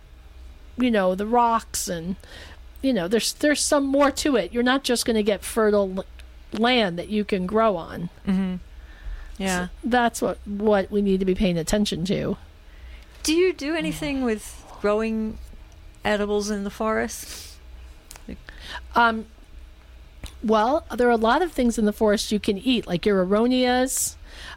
the rocks, and there's some more to it. You're not just going to get fertile land that you can grow on. Mm-hmm. Yeah. So that's what we need to be paying attention to. Do you do anything with growing edibles in the forest? Well, there are a lot of things in the forest you can eat, like your aronias,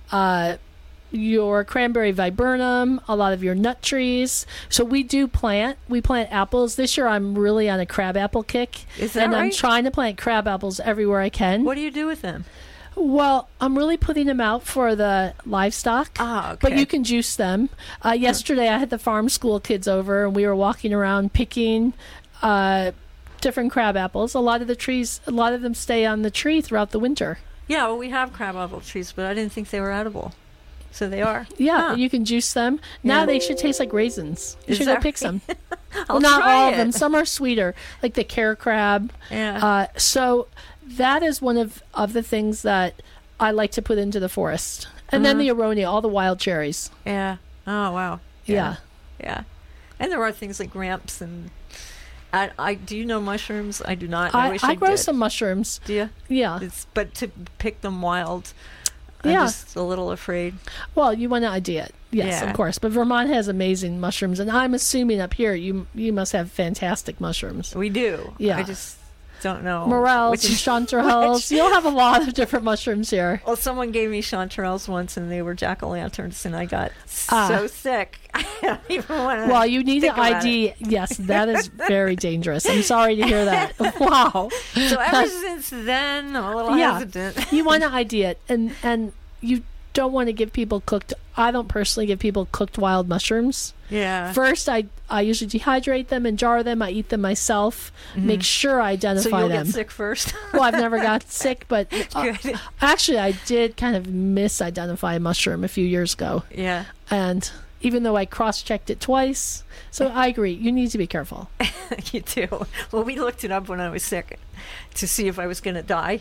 your cranberry viburnum, a lot of your nut trees. So we plant apples. This year I'm really on a crabapple kick. Is that and right? I'm trying to plant crab apples everywhere I can. What do you do with them? Well, I'm really putting them out for the livestock. Ah, okay. But you can juice them. Yesterday I had the farm school kids over and we were walking around picking different crab apples. A lot of them stay on the tree throughout the winter. Yeah, well, we have crabapple trees, but I didn't think they were edible. So they are. Yeah, Huh. you can juice them. Now Yeah. they should taste like raisins. You Is should go that pick right? some. I'll Not try all of it. them. Some are sweeter, like the care crab. Yeah. So that is one of the things that I like to put into the forest. And then the aronia, all the wild cherries. Yeah. Oh, wow. Yeah. Yeah. And there are things like ramps and I do you know mushrooms? I do not. I wish I grow did. some mushrooms. Do you? Yeah. But to pick them wild, I'm Yeah. just a little afraid. Well, you want to ID it. Yes, Yeah. of course. But Vermont has amazing mushrooms. And I'm assuming up here you must have fantastic mushrooms. We do. Yeah. I just don't know. Morels and chanterelles. You'll have a lot of different mushrooms here. Well, someone gave me chanterelles once, and they were jack-o'-lanterns, and I got Ah. so sick. I don't even want to. Well, you need think to about ID. Yes, that is very dangerous. I'm sorry to hear that. Wow. So ever since then, I'm a little Yeah. hesitant. You want to ID it, and you don't want to give people cooked. I don't personally give people cooked wild mushrooms. Yeah. First, I usually dehydrate them and jar them. I eat them myself. Make sure I So identify you'll them. get sick first. Well, I've never got sick, but Good. actually, I did kind of misidentify a mushroom a few years ago. Yeah. And even though I cross-checked it twice, so I agree. You need to be careful. You do. Well, we looked it up when I was sick to see if I was going to die.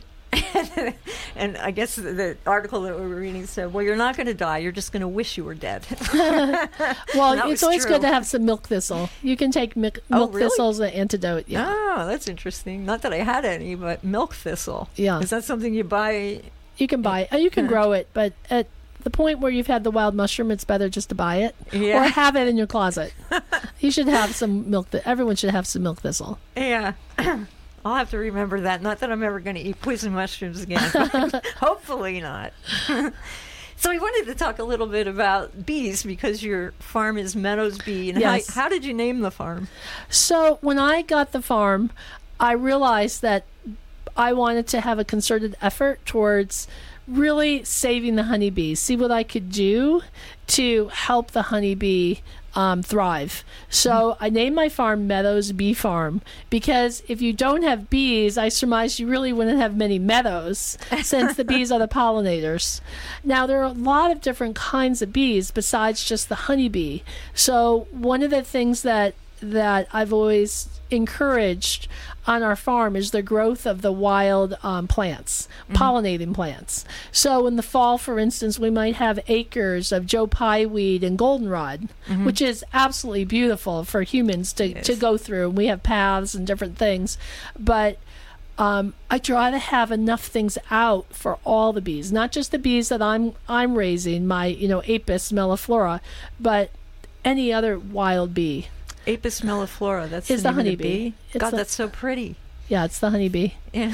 And I guess the article that we were reading said, well, you're not going to die. You're just going to wish you were dead. Well, That it's was always true. good to have some milk thistle. You can take milk really? thistle as an antidote. Yeah. Oh, that's interesting. Not that I had any, but milk thistle. Yeah. Is that something you buy? You can buy it. You can grow it, but at the point where you've had the wild mushroom, it's better just to buy it or Yeah. have it in your closet. You should have some milk. Everyone should have some milk thistle. Yeah. I'll have to remember that. Not that I'm ever going to eat poison mushrooms again. But hopefully not. So I wanted to talk a little bit about bees because your farm is Meadows Bee. And Yes. how did you name the farm? So when I got the farm, I realized that I wanted to have a concerted effort towards really saving the honeybees, see what I could do to help the honeybee thrive. So I named my farm Meadows Bee Farm because if you don't have bees, I surmise you really wouldn't have many meadows since the bees are the pollinators. Now, there are a lot of different kinds of bees besides just the honeybee. So one of the things that I've always encouraged on our farm is the growth of the wild plants, pollinating plants. So in the fall, for instance, we might have acres of Joe Pye weed and goldenrod, which is absolutely beautiful for humans to go through. We have paths and different things, but I try to have enough things out for all the bees, not just the bees that I'm raising, my Apis melliflora, but any other wild bee. Apis melliflora. That's Is the the name of honeybee. bee? It's God, the- that's so pretty. Yeah, it's the honeybee. Yeah.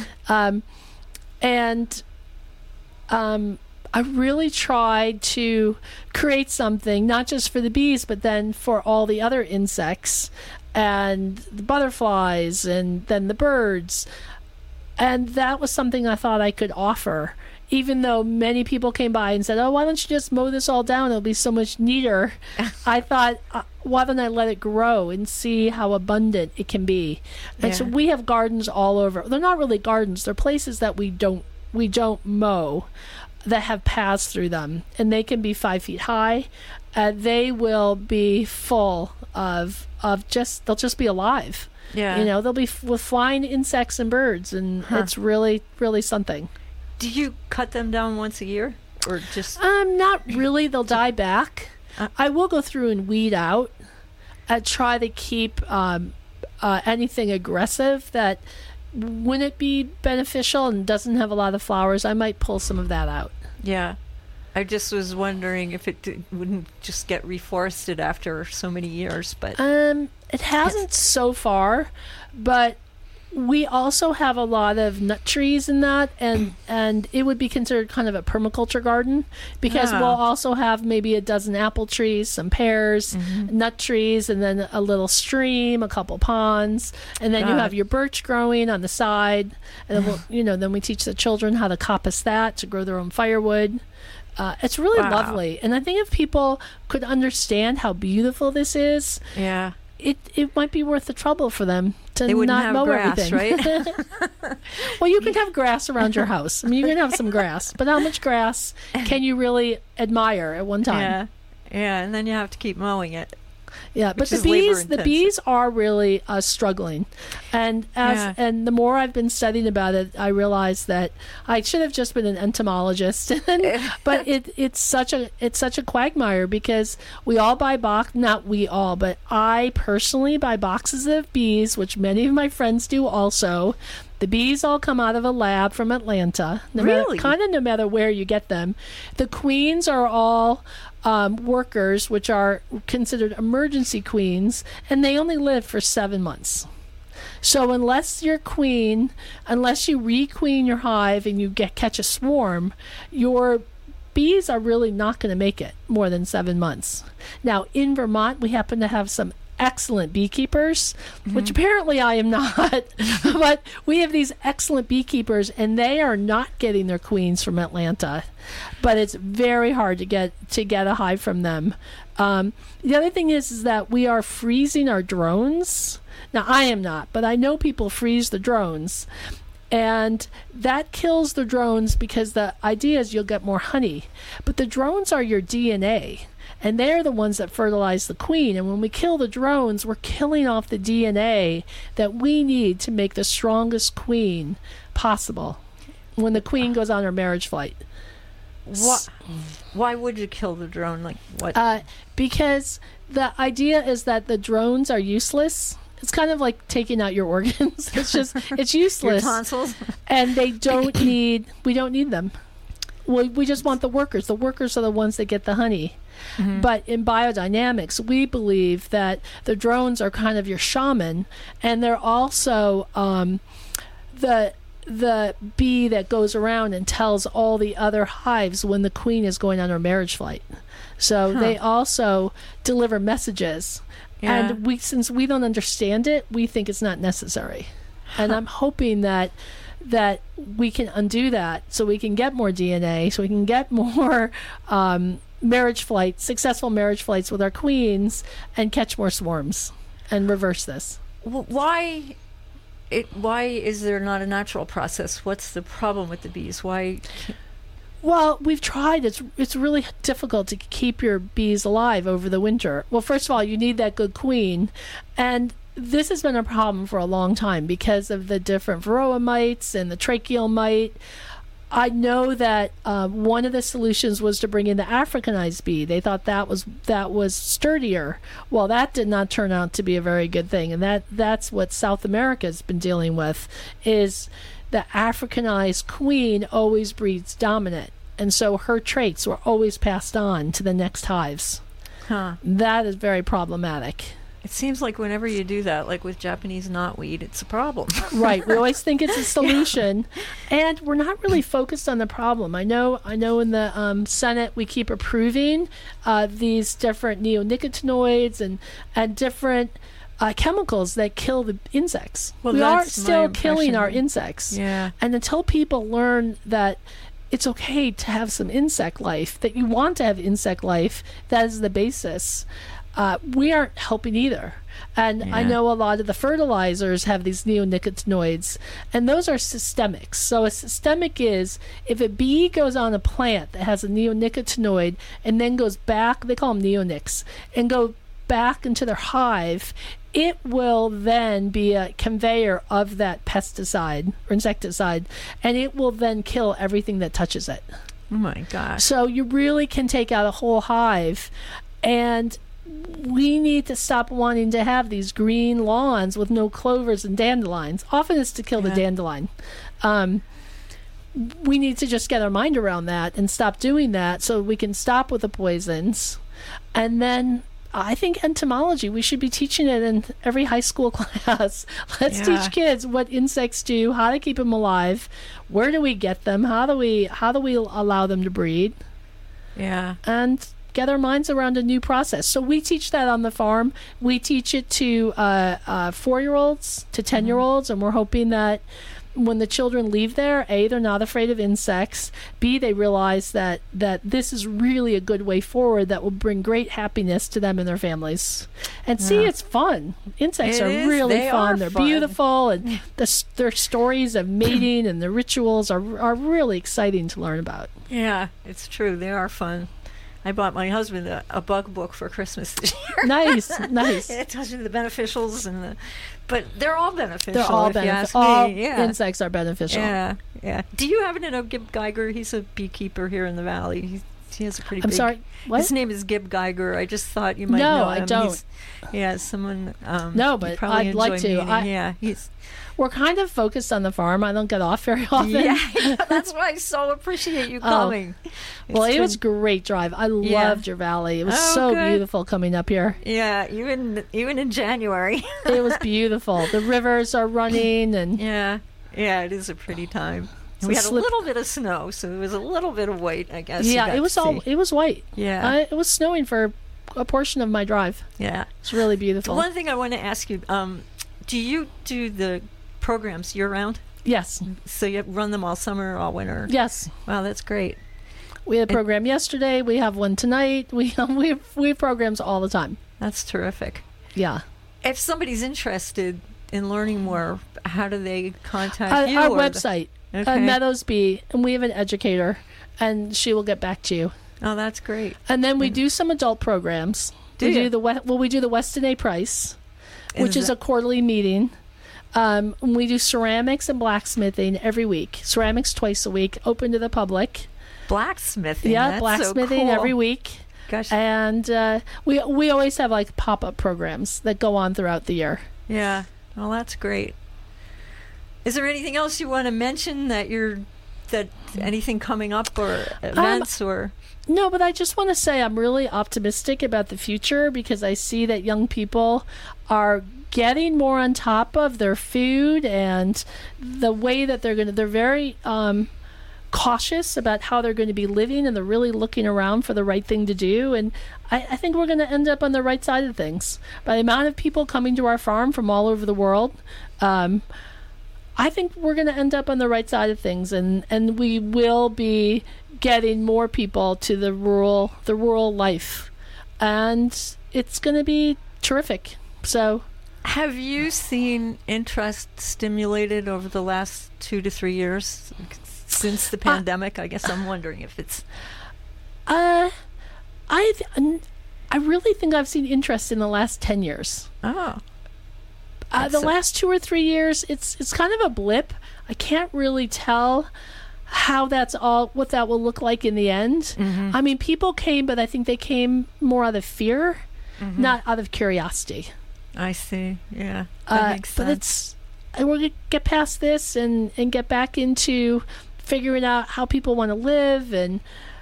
I really tried to create something not just for the bees, but then for all the other insects and the butterflies and then the birds. And that was something I thought I could offer, even though many people came by and said, oh, why don't you just mow this all down? It'll be so much neater. I thought, why don't I let it grow and see how abundant it can be? And so Yeah. we have gardens all over. They're not really gardens. They're places that we don't mow that have paths through them. And they can be 5 feet high. They will be full of they'll just be alive. Yeah. They'll be with flying insects and birds, and it's really, really something. Do you cut them down once a year? Or just. Not really. They'll die back. I will go through and weed out. I try to keep anything aggressive that wouldn't be beneficial and doesn't have a lot of flowers. I might pull some of that out. Yeah. I just was wondering if it wouldn't just get reforested after so many years, but It hasn't so far, but We also have a lot of nut trees in that, and it would be considered kind of a permaculture garden, because we'll also have maybe a dozen apple trees, some pears, nut trees, and then a little stream, a couple ponds, and then you have your birch growing on the side, and then then we teach the children how to coppice that to grow their own firewood. It's really lovely, and I think if people could understand how beautiful this is, it might be worth the trouble for them to not mow grass, everything. Right? Well, you can have grass around your house. I mean, you can have some grass, but how much grass can you really admire at one time? Yeah, and then you have to keep mowing it. Yeah, but the bees are really struggling, and and the more I've been studying about it, I realize that I should have just been an entomologist. But it's such a quagmire, because we all buy not we all, but I personally buy boxes of bees, which many of my friends do also. The bees all come out of a lab from Atlanta, no matter where you get them. The queens are all workers, which are considered emergency queens, and they only live for 7 months. So unless you re-queen your hive and you catch a swarm, your bees are really not going to make it more than 7 months. Now, in Vermont, we happen to have some excellent beekeepers, which apparently I am not, but we have these excellent beekeepers, and they are not getting their queens from Atlanta, but it's very hard to get a hive from them. The other thing is that we are freezing our drones. Now, I am not, but I know people freeze the drones, and that kills the drones, because the idea is you'll get more honey, but the drones are your DNA. And they're the ones that fertilize the queen. And when we kill the drones, we're killing off the DNA that we need to make the strongest queen possible when the queen goes on her marriage flight. Why would you kill the drone? Like what? Because the idea is that the drones are useless. It's kind of like taking out your organs. It's useless. Your tonsils? And we don't need them. We just want the workers. The workers are the ones that get the honey. But in biodynamics, we believe that the drones are kind of your shaman, and they're also the bee that goes around and tells all the other hives when the queen is going on her marriage flight. So they also deliver messages. And since we don't understand it, we think it's not necessary. And I'm hoping that we can undo that, so we can get more DNA, so we can get more successful marriage flights with our queens, and catch more swarms and reverse this. Why is there not a natural process? What's the problem with the bees? Why? Well, we've tried. It's really difficult to keep your bees alive over the winter. Well, first of all, you need that good queen, and this has been a problem for a long time because of the different varroa mites and the tracheal mite. I know that one of the solutions was to bring in the Africanized bee. They thought that was sturdier. Well, that did not turn out to be a very good thing, and that's what South America has been dealing with. Is the Africanized queen always breeds dominant, and so her traits were always passed on to the next hives. That is very problematic. It seems like whenever you do that, like with Japanese knotweed, it's a problem. Right. We always think it's a solution, and we're not really focused on the problem. I know in the Senate we keep approving these different neonicotinoids and different chemicals that kill the insects. Well, we are still killing our insects. Yeah. And until people learn that it's okay to have some insect life, that you want to have insect life, that is the basis. We aren't helping either. And I know a lot of the fertilizers have these neonicotinoids, and those are systemic. So a systemic is if a bee goes on a plant that has a neonicotinoid and then goes back, they call them neonics, and go back into their hive, it will then be a conveyor of that pesticide or insecticide, and it will then kill everything that touches it. Oh my gosh. So you really can take out a whole hive, and we need to stop wanting to have these green lawns with no clovers and dandelions. Often it's to kill the dandelion. We need to just get our mind around that and stop doing that so we can stop with the poisons. And then I think entomology, we should be teaching it in every high school class. Let's teach kids what insects do, how to keep them alive, where do we get them, how do we allow them to breed, and get our minds around a new process. So we teach that on the farm. We teach it to 4-year-olds to 10-year-olds, and we're hoping that when the children leave there, A, they're not afraid of insects. B, they realize that this is really a good way forward that will bring great happiness to them and their families. And C, it's fun. Insects are really fun. They're beautiful, and their stories of mating and the rituals are really exciting to learn about. Yeah, it's true. They are fun. I bought my husband a bug book for Christmas this year. Nice. It tells you the beneficials but they're all beneficial. They're all beneficial. All insects are beneficial. Yeah. Do you happen to know Gib Geiger? He's a beekeeper here in the valley. He has a pretty big... I'm sorry, what? His name is Gib Geiger. I just thought you might know him. No, I don't. Someone... no, but I'd like to. We're kind of focused on the farm. I don't get off very often. Yeah, that's why I so appreciate you coming. Well, it was a great drive. I loved your valley. It was so beautiful coming up here. Yeah, even in January. It was beautiful. The rivers are running, and yeah, it is a pretty time. We had a little bit of snow, so it was a little bit of white, I guess. Yeah, it was white. Yeah, it was snowing for a portion of my drive. Yeah, it's really beautiful. One thing I want to ask you: do you do the programs year-round? Yes. So you run them all summer, all winter? Yes. Wow, that's great. We had a program yesterday. We have one tonight. We have programs all the time. That's terrific. Yeah. If somebody's interested in learning more, how do they contact you? Our website, Meadows Bee, and we have an educator, and she will get back to you. Oh, that's great. And then we do some adult programs. We do the Weston A. Price, which is a quarterly meeting. We do ceramics and blacksmithing every week. Ceramics twice a week, open to the public. Blacksmithing? Yeah, that's blacksmithing so cool. every week. Gosh. And we always have like pop-up programs that go on throughout the year. Yeah. Well, that's great. Is there anything else you want to mention that anything coming up or events or? No, but I just want to say I'm really optimistic about the future because I see that young people are getting more on top of their food and the way that they're very cautious about how they're going to be living, and they're really looking around for the right thing to do. And I think we're going to end up on the right side of things. By the amount of people coming to our farm from all over the world, I think we're going to end up on the right side of things, and we will be getting more people to the rural life, and it's going to be terrific. So, have you seen interest stimulated over the last 2 to 3 years since the pandemic? I guess I'm wondering if it's. I really think I've seen interest in the last 10 years. Oh. The last 2 or 3 years, it's kind of a blip. I can't really tell what that will look like in the end. Mm-hmm. I mean, people came, but I think they came more out of fear, not out of curiosity. I see. Yeah, that makes sense. But we're going to get past this and get back into figuring out how people want to live. And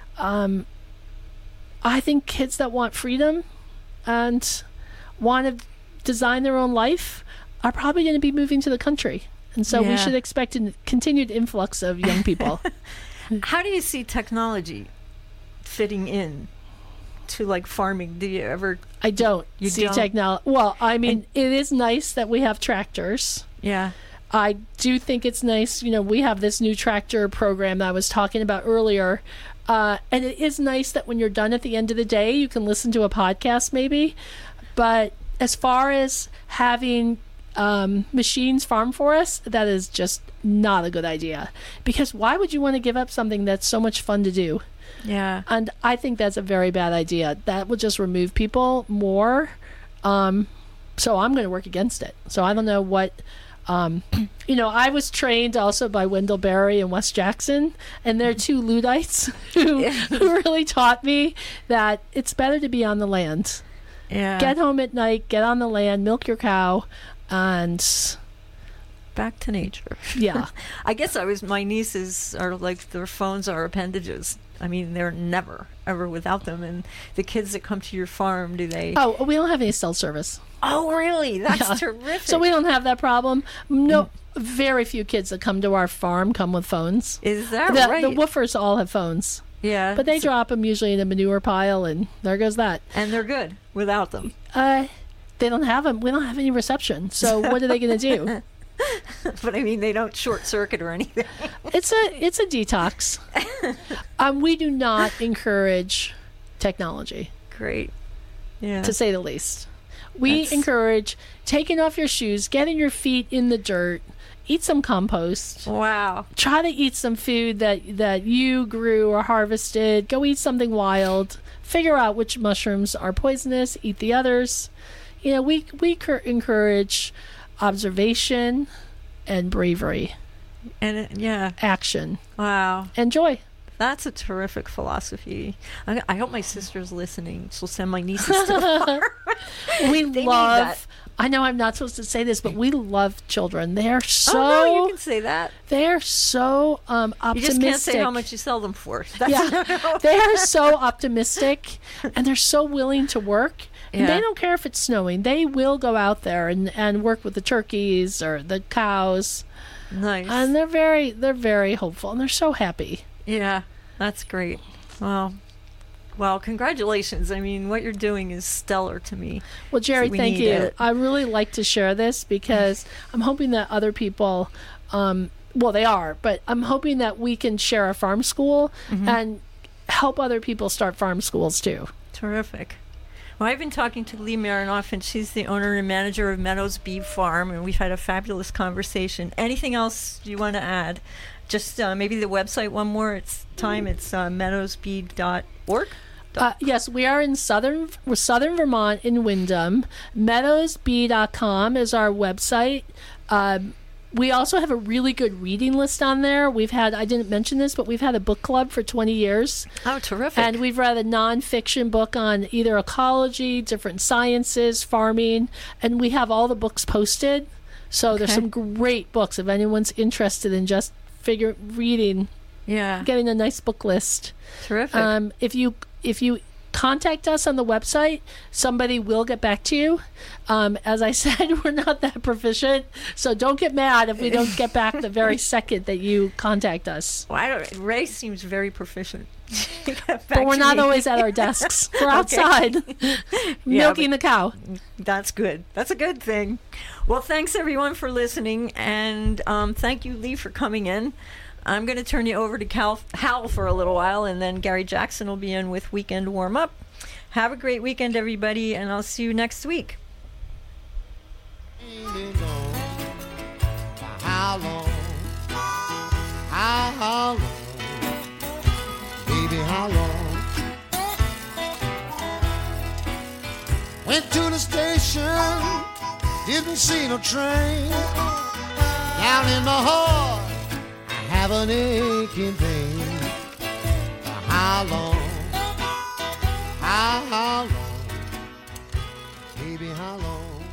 I think kids that want freedom and want to design their own life are probably going to be moving to the country. And so we should expect a continued influx of young people. How do you see technology fitting in to like farming? Do you ever? I don't see technology. Well, I mean, it is nice that we have tractors. Yeah. I do think it's nice. You know, we have this new tractor program that I was talking about earlier. And it is nice that when you're done at the end of the day, you can listen to a podcast maybe. But as far as having machines farm for us, that is just not a good idea. Because why would you want to give up something that's so much fun to do? Yeah. And I think that's a very bad idea. That will just remove people more. So I'm going to work against it. So I don't know what... I was trained also by Wendell Berry and Wes Jackson, and they're two Luddites who really taught me that it's better to be on the land. Yeah. Get home at night, get on the land, milk your cow, and back to nature. Yeah. I guess my nieces are like, their phones are appendages. I mean, they're never, ever without them. And the kids that come to your farm, do they? Oh, we don't have any cell service. Oh, really? That's Yeah. terrific. So we don't have that problem. No, very few kids that come to our farm come with phones. Is that The right? woofers all have phones, Yeah. but they drop them usually in a manure pile, and there goes that. And they're good without them. They don't have them. We don't have any reception. So what are they going to do? But I mean, they don't short circuit or anything. It's a detox. We do not encourage technology, Great. Yeah. to say the least. We That's- encourage taking off your shoes, getting your feet in the dirt, eat some compost. Wow. Try to eat some food that you grew or harvested. Go eat something wild. Figure out which mushrooms are poisonous. Eat the others. You know, we encourage observation and bravery, Yeah. action, Wow. and joy. That's a terrific philosophy. I hope my sister's listening. She'll send my nieces to the farm. We They need love. that. I know I'm not supposed to say this, but we love children. They are so. Oh, no, you can say that. They're so You optimistic. just can't say how much you sell them for. That's Yeah, they are so optimistic, and they're so willing to work. And Yeah. they don't care if it's snowing. They will go out there and work with the turkeys or the cows, Nice. and they're very hopeful, and they're so happy. Yeah, that's great. Well, congratulations. I mean, what you're doing is stellar to me. Well, Jerry, We thank need you. it. I really like to share this because I'm hoping that other people, well, they are, but I'm hoping that we can share our farm school and help other people start farm schools too. Terrific. Well, I've been talking to Lee Marinoff, and she's the owner and manager of Meadows Bee Farm, and we've had a fabulous conversation. Anything else you want to add? Just maybe the website one more time. It's meadowsbee.org. Yes, we are in southern Vermont in Windham. Meadowsbee.com is our website. We also have a really good reading list on there. I didn't mention this, but we've had a book club for 20 years. Oh, terrific. And we've read a nonfiction book on either ecology, different sciences, farming, and we have all the books posted. So there's Okay. some great books if anyone's interested in just reading, Yeah, getting a nice book list. terrific. If you contact us on the website, somebody will get back to you. As I said, we're not that proficient, so don't get mad if we don't get back the very second that you contact us. Well, Ray seems very proficient. But we're not always at our desks. We're outside milking the cow. That's good. That's a good thing. Well, thanks everyone for listening, and thank you, Lee, for coming in. I'm going to turn you over to Hal for a little while, and then Gary Jackson will be in with Weekend Warm Up. Have a great weekend, everybody, and I'll see you next week. How long? How long? Baby, how long? Went to the station, didn't see no train. Down in my heart, I have an aching pain. How long? How long? Baby, how long?